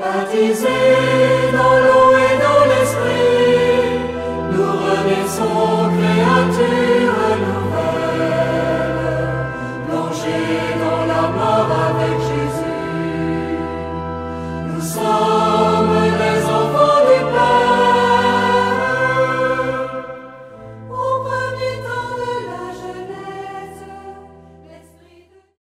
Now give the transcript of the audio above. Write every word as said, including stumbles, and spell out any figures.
Baptisés dans l'eau et dans l'esprit, nous renaissons créatures nouvelles, plongés dans